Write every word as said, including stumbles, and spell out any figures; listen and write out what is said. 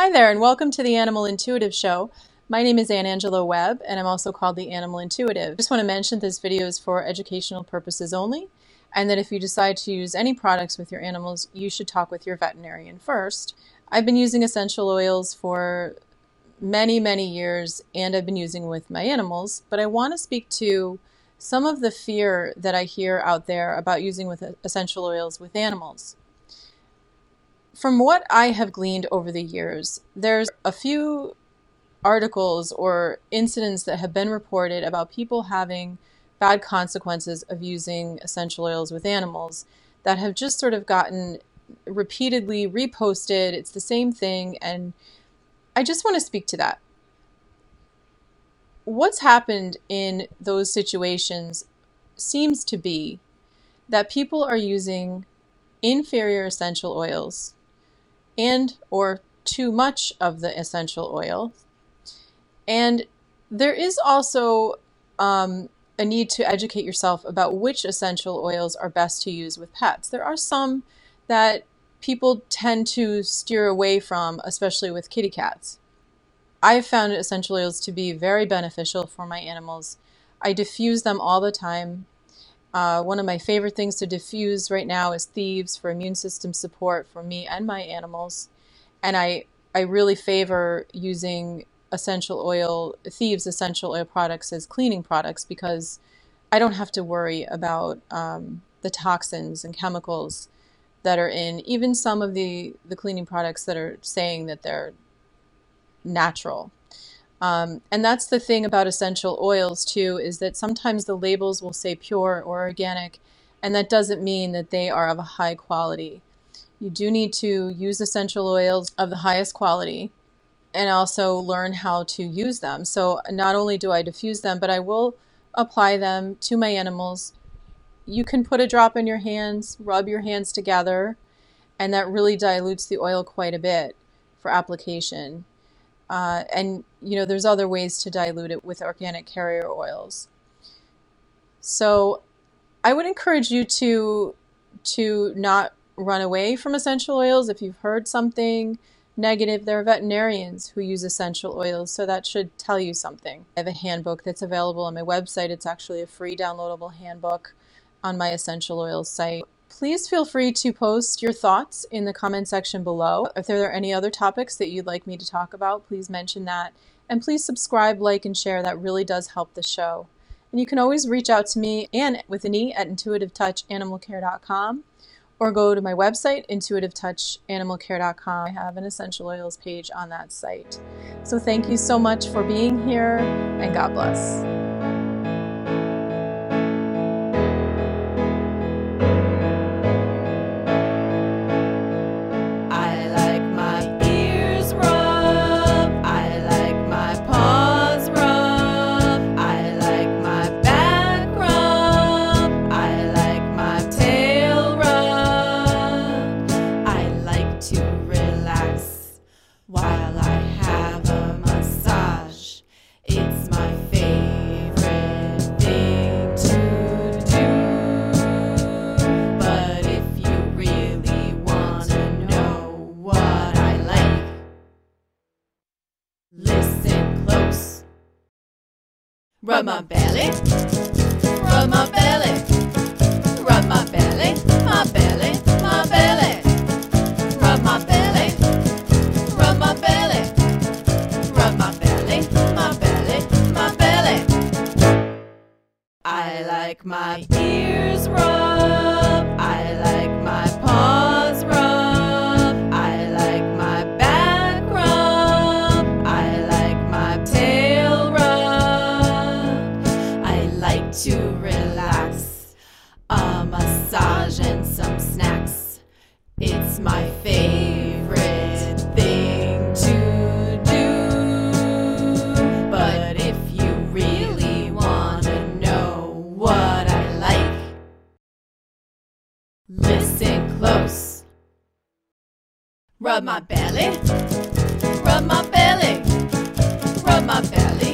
Hi there, and welcome to the Animal Intuitive Show. My name is Anne Angela Webb, and I'm also called the Animal Intuitive. I just want to mention this video is for educational purposes only, and that if you decide to use any products with your animals, you should talk with your veterinarian first. I've been using essential oils for many, many years, and I've been using them with my animals, but I want to speak to some of the fear that I hear out there about using with essential oils with animals. From what I have gleaned over the years, there's a few articles or incidents that have been reported about people having bad consequences of using essential oils with animals that have just sort of gotten repeatedly reposted. It's the same thing, and I just want to speak to that. What's happened in those situations seems to be that people are using inferior essential oils and or too much of the essential oil. And there is also um, a need to educate yourself about which essential oils are best to use with pets. There are some that people tend to steer away from, especially with kitty cats. I've found essential oils to be very beneficial for my animals. I diffuse them all the time. Uh, one of my favorite things to diffuse right now is Thieves for immune system support for me and my animals. And I, I really favor using essential oil, Thieves essential oil products as cleaning products because I don't have to worry about um, the toxins and chemicals that are in even some of the, the cleaning products that are saying that they're natural. Um, and that's the thing about essential oils too, is that sometimes the labels will say pure or organic, and that doesn't mean that they are of a high quality. You do need to use essential oils of the highest quality and also learn how to use them. So not only do I diffuse them, but I will apply them to my animals. You can put a drop in your hands, rub your hands together, and that really dilutes the oil quite a bit for application. Uh, and, you know, there's other ways to dilute it with organic carrier oils. So I would encourage you to, to not run away from essential oils. If you've heard something negative, there are veterinarians who use essential oils, so that should tell you something. I have a handbook that's available on my website. It's actually a free downloadable handbook on my essential oils site. Please feel free to post your thoughts in the comment section below. If there are any other topics that you'd like me to talk about, please mention that. And please subscribe, like, and share. That really does help the show. And you can always reach out to me, Anne with an E, at intuitive touch animal care dot com, or go to my website, intuitive touch animal care dot com. I have an essential oils page on that site. So thank you so much for being here, and God bless. Listen close. Rub my belly, rub my belly, rub my belly, my belly, my belly. Rub my belly, rub my belly, rub my belly, my belly, my belly. I like my ears rubbed, I like my paws rubbed, I like my back rubbed, I like my tail rubbed. I like to relax, a massage and some snacks. It's my favorite thing to do. But if you really want to know what I like, listen close. Rub my belly, rub my belly, rub my belly.